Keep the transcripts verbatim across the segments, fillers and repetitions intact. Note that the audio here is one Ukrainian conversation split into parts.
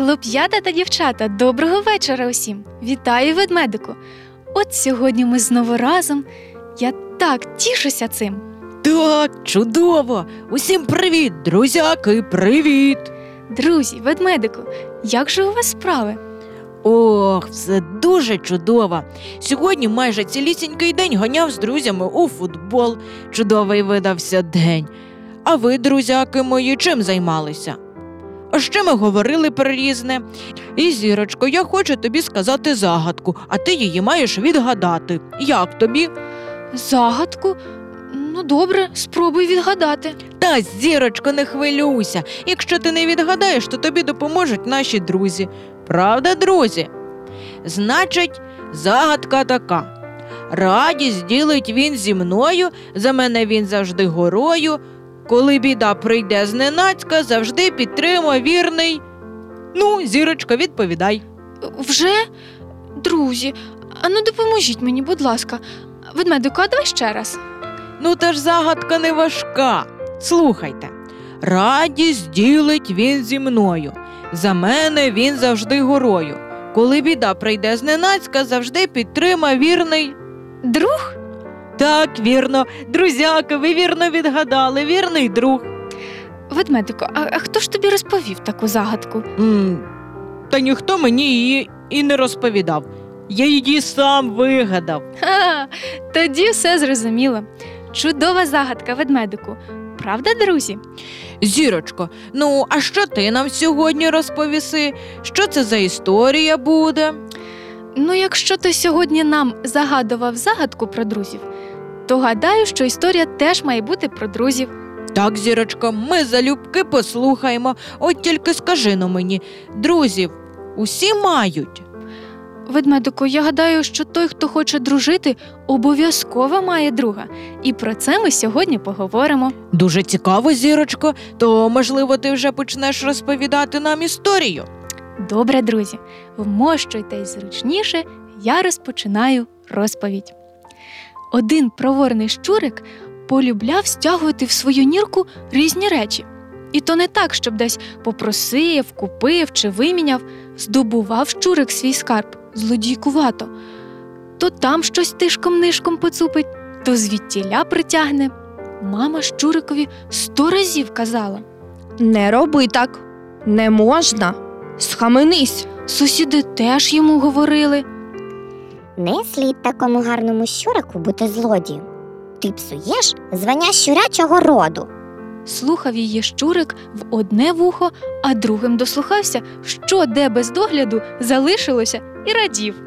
Хлоп'ята та дівчата, доброго вечора усім! Вітаю, ведмедику! От сьогодні ми знову разом. Я так тішуся цим. Так, чудово! Усім привіт, друзяки, привіт! Друзі, ведмедику, як же у вас справи? Ох, все дуже чудово. Сьогодні майже цілісінький день ганяв з друзями у футбол. Чудовий видався день. А ви, друзяки мої, чим займалися? А ще ми говорили про різне. І, Зірочко, я хочу тобі сказати загадку, а ти її маєш відгадати. Як тобі? Загадку? Ну, добре, спробуй відгадати. Та, Зірочко, не хвилюйся. Якщо ти не відгадаєш, то тобі допоможуть наші друзі. Правда, друзі? Значить, загадка така. Радість ділить він зі мною, за мене він завжди горою. Коли біда прийде зненацька, завжди підтримує вірний. Ну, Зірочко, відповідай. Вже? Друзі, а ну допоможіть мені, будь ласка. Ведмедику, а давай ще раз. Ну, та ж загадка не важка. Слухайте. Радість ділить він зі мною, за мене він завжди горою. Коли біда прийде зненацька, завжди підтримує вірний. Друг? Так, вірно. Друзяки, ви вірно відгадали, вірний друг. Ведмедику, а, а хто ж тобі розповів таку загадку? М, Та ніхто мені її і не розповідав. Я її сам вигадав. Ха, тоді все зрозуміло. Чудова загадка, ведмедику. Правда, друзі? Зірочко, ну, а що ти нам сьогодні розповіси? Що це за історія буде? Ну, якщо ти сьогодні нам загадував загадку про друзів, то гадаю, що історія теж має бути про друзів. Так, Зірочко, ми залюбки послухаємо. От тільки скажи-но мені, друзів усі мають? Ведмедику, я гадаю, що той, хто хоче дружити, обов'язково має друга. І про це ми сьогодні поговоримо. Дуже цікаво, Зірочко. То, можливо, ти вже почнеш розповідати нам історію? Добре, друзі, вмощуйтесь зручніше, я розпочинаю розповідь. Один проворний щурик полюбляв стягувати в свою нірку різні речі. І то не так, щоб десь попросив, купив чи виміняв. Здобував щурик свій скарб злодійкувато. То там щось тишком-нишком поцупить, то звідтіля притягне. Мама щурикові сто разів казала: «Не роби так, не можна, схаменись». Сусіди теж йому говорили: Не слід такому гарному щурику бути злодієм. Ти псуєш звання щурячого роду. Слухав її щурик в одне вухо, а другим дослухався, що де без догляду залишилося, і радів.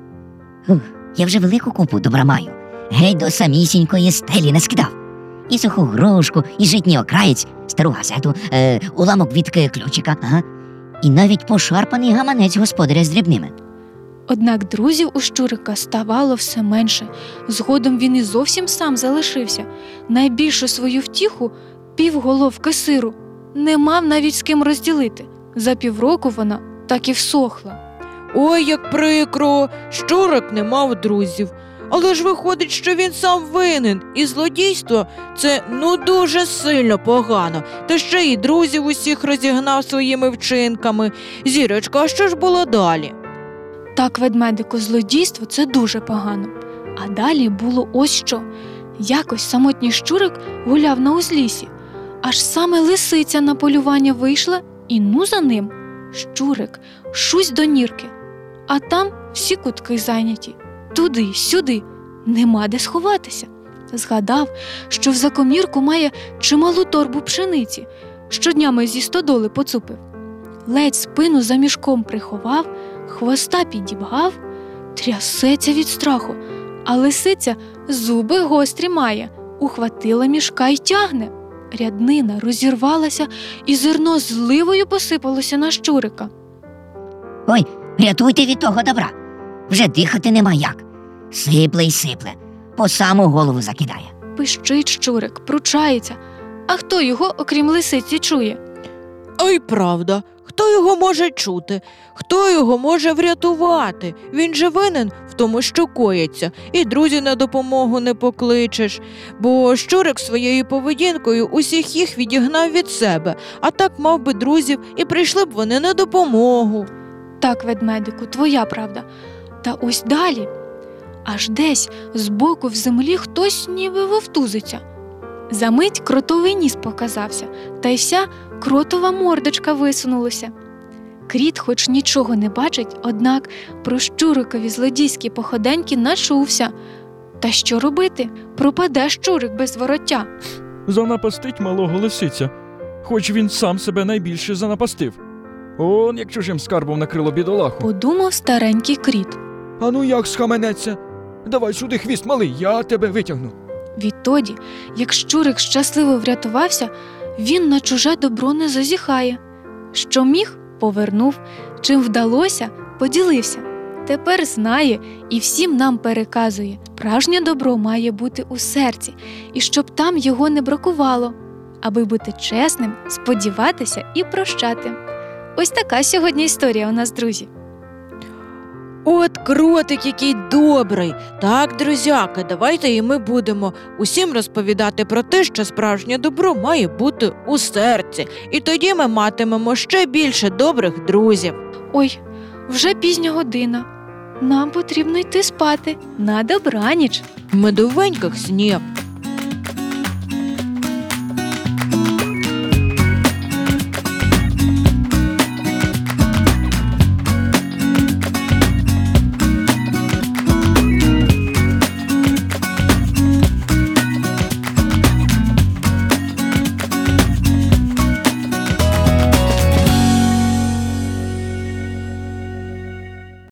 Ух, я вже велику купу добра маю. Геть до самісінької стелі не скидав. І суху грушку, і житній окраєць, стару газету, е, уламок від ключика, ага. І навіть пошарпаний гаманець господаря з дрібними. Однак друзів у щурика ставало все менше. Згодом він і зовсім сам залишився. Найбільшу свою втіху, півголовки сиру, не мав навіть з ким розділити. За півроку вона так і всохла. Ой, як прикро, щурик не мав друзів. Але ж виходить, що він сам винен, і злодійство – це ну дуже сильно погано. Та ще й друзів усіх розігнав своїми вчинками. Зірочка, а що ж було далі? Так, ведмедику, злодійство – це дуже погано. А далі було ось що. Якось самотній щурик гуляв на узліссі. Аж саме лисиця на полювання вийшла, і ну за ним. Щурик шусь до нірки. А там всі кутки зайняті. Туди, сюди, нема де сховатися. Згадав, що в закомірку має чималу торбу пшениці, що днями зі стодоли поцупив. Ледь спину за мішком приховав, хвоста підібгав, трясеться від страху, а лисиця зуби гострі має, ухватила мішка й тягне. Ряднина розірвалася, і зерно зливою посипалося на щурика. Ой, рятуйте від того добра. Вже дихати нема як. Сипле й сипле, по саму голову закидає. Пищить щурик, пручається. А хто його, окрім лисиці, чує? Ой, правда, хто його може чути? Хто його може врятувати? Він же винен в тому, що коїться, і друзів на допомогу не покличеш. Бо щурик своєю поведінкою усіх їх відігнав від себе, а так мав би друзів, і прийшли б вони на допомогу. Так, ведмедику, твоя правда. Та ось далі. Аж десь збоку в землі хтось ніби вовтузиться. Замить кротовий ніс показався, та й вся кротова мордочка висунулася. Кріт хоч нічого не бачить, однак про щурикові злодійські походеньки начувся. Та що робити? Пропаде щурик без вороття. Занапастить малого лисиця, хоч він сам себе найбільше занапастив. Он як чужим скарбом накрило бідолаху. Подумав старенький кріт. А ну як схаменеться? Давай сюди хвіст малий, я тебе витягну. Відтоді, як щурик щасливо врятувався, він на чуже добро не зазіхає. Що міг – повернув, чим вдалося – поділився. Тепер знає і всім нам переказує. Справжнє добро має бути у серці, і щоб там його не бракувало, аби бути чесним, сподіватися і прощати. Ось така сьогодні історія у нас, друзі. От кротик який добрий. Так, друзяки, давайте і ми будемо усім розповідати про те, що справжнє добро має бути у серці. І тоді ми матимемо ще більше добрих друзів. Ой, вже пізня година. Нам потрібно йти спати. На добраніч. Медовеньких снів.